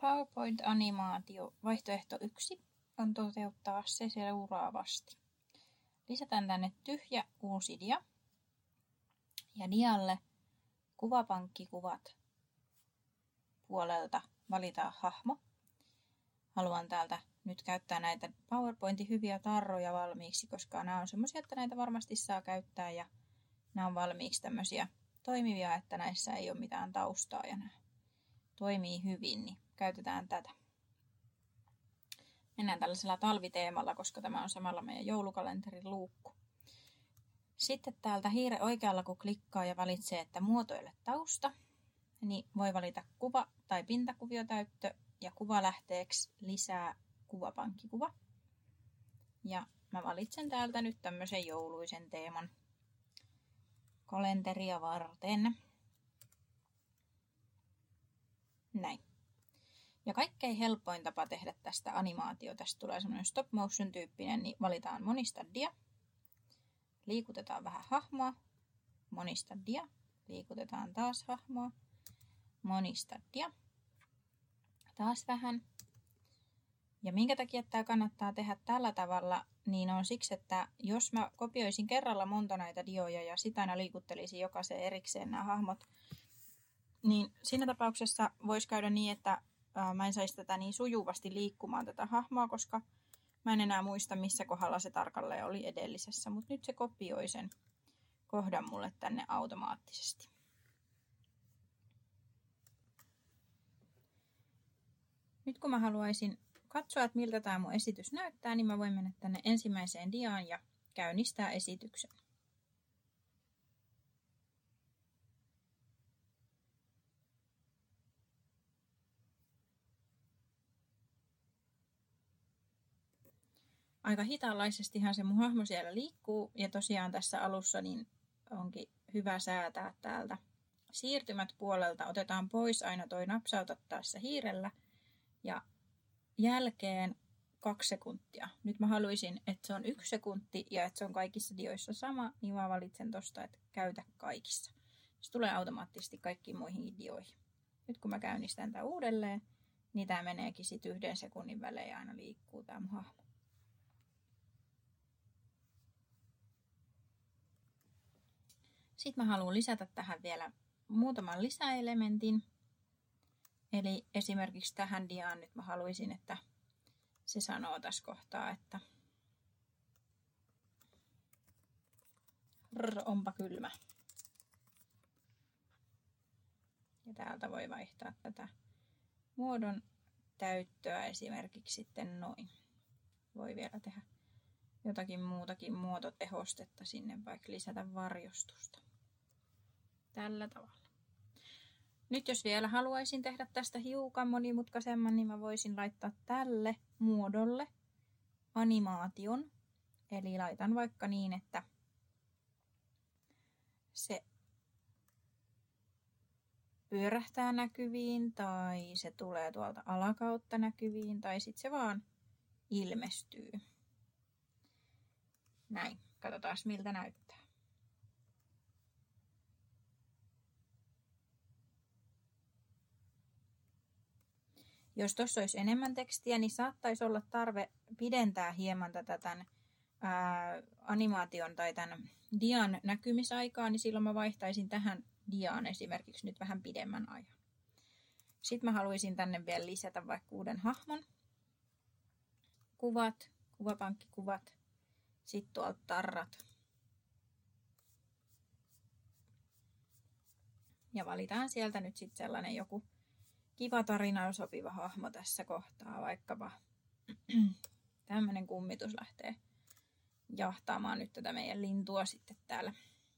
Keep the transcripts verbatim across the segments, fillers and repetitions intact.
PowerPoint-animaatio vaihtoehto yksi on toteuttaa se seuraavasti. Lisätään tänne tyhjä uusi dia. Ja dialle kuvapankkikuvat puolelta valitaan hahmo. Haluan täältä nyt käyttää näitä PowerPointin hyviä tarroja valmiiksi, koska nämä on semmoisia, että näitä varmasti saa käyttää ja nämä on valmiiksi tämmöisiä toimivia, että näissä ei ole mitään taustaa ja nämä toimii hyvin, niin käytetään tätä. Mennään tällaisella talviteemalla, koska tämä on samalla meidän joulukalenterin luukku. Sitten täältä hiiren oikealla, kun klikkaa ja valitsee, että muotoile tausta, niin voi valita kuva- tai pintakuviotäyttö ja kuvalähteeksi lisää kuvapankkikuva. Ja mä valitsen täältä nyt tämmöisen jouluisen teeman kalenteria varten. Näin. Ja kaikkein helpoin tapa tehdä tästä animaatio, tästä tulee semmoinen stop motion tyyppinen, niin valitaan monista dia. Liikutetaan vähän hahmoa, monista dia. Liikutetaan taas hahmoa, monista dia. Taas vähän. Ja minkä takia tämä kannattaa tehdä tällä tavalla, niin on siksi, että jos mä kopioisin kerralla monta näitä dioja ja sitä aina liikuttelisin jokaisen erikseen nämä hahmot, niin siinä tapauksessa voisi käydä niin, että mä en saisi tätä niin sujuvasti liikkumaan tätä hahmoa, koska mä en enää muista, missä kohdalla se tarkalleen oli edellisessä, mutta nyt se kopioi sen kohdan mulle tänne automaattisesti. Nyt kun mä haluaisin katsoa, että miltä tämä mun esitys näyttää, niin mä voin mennä tänne ensimmäiseen diaan ja käynnistää esityksen. Aika hitaanlaisestihan se mun hahmo siellä liikkuu ja tosiaan tässä alussa niin onkin hyvä säätää täältä siirtymät puolelta. Otetaan pois aina toi napsauta tässä hiirellä ja jälkeen kaksi sekuntia. Nyt mä haluaisin, että se on yksi sekunti ja että se on kaikissa dioissa sama, niin mä valitsen tosta, että käytä kaikissa. Se tulee automaattisesti kaikkiin muihin dioihin. Nyt kun mä käynnistän tämän uudelleen, niin tää meneekin sit yhden sekunnin välein ja aina liikkuu tää mun hahmo. Sitten mä haluan lisätä tähän vielä muutaman lisäelementin. Eli esimerkiksi tähän diaan nyt mä haluaisin, että se sanoo tässä kohtaa, että rrr, onpa kylmä. Ja täältä voi vaihtaa tätä muodon täyttöä esimerkiksi sitten noin. Voi vielä tehdä jotakin muutakin muototehostetta sinne, vaikka lisätä varjostusta. Tällä tavalla. Nyt jos vielä haluaisin tehdä tästä hiukan monimutkaisemman, niin mä voisin laittaa tälle muodolle animaation. Eli laitan vaikka niin, että se pyörähtää näkyviin tai se tulee tuolta alakautta näkyviin tai sitten se vaan ilmestyy. Näin, katsotaan miltä näyttää. Jos tuossa olisi enemmän tekstiä, niin saattaisi olla tarve pidentää hieman tätä tämän ää, animaation tai tämän dian näkymisaikaa, niin silloin mä vaihtaisin tähän diaan esimerkiksi nyt vähän pidemmän ajan. Sitten mä haluaisin tänne vielä lisätä vaikka uuden hahmon. Kuvat, kuvapankkikuvat, sitten tuolta tarrat. Ja valitaan sieltä nyt sitten sellainen joku kiva tarinaan sopiva hahmo tässä kohtaa, vaikkapa tämmöinen kummitus lähtee jahtaamaan nyt tätä meidän lintua sitten täällä.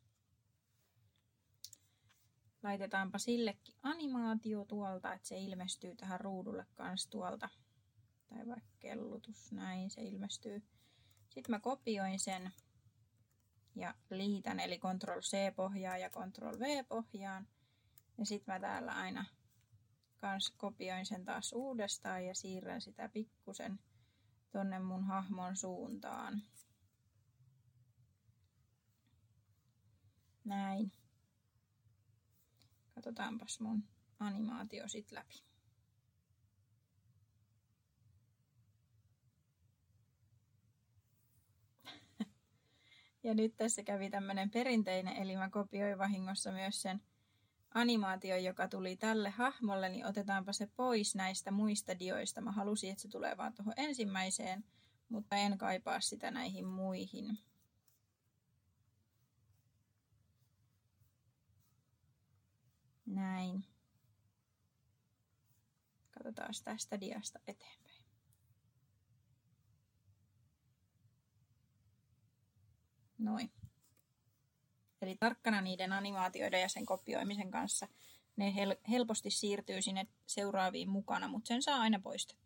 Laitetaanpa sillekin animaatio tuolta, että se ilmestyy tähän ruudulle kanssa tuolta. Tai vaikka kellutus, näin se ilmestyy. Sitten mä kopioin sen ja liitän, eli control C pohjaan ja control V pohjaan. Ja sitten mä täällä aina kans kopioin sen taas uudestaan ja siirrän sitä pikkusen tonne mun hahmon suuntaan. Näin. Katsotaanpas mun animaatio sit läpi. Ja nyt tässä kävi tämmöinen perinteinen, eli mä kopioin vahingossa myös sen animaation, joka tuli tälle hahmolle, niin otetaanpa se pois näistä muista dioista. Mä halusin, että se tulee vaan tuohon ensimmäiseen, mutta en kaipaa sitä näihin muihin. Näin. Katsotaan tästä diasta eteenpäin. Noin. Eli tarkkana niiden animaatioiden ja sen kopioimisen kanssa ne hel- helposti siirtyy sinne seuraaviin mukana, mutta sen saa aina poistettua.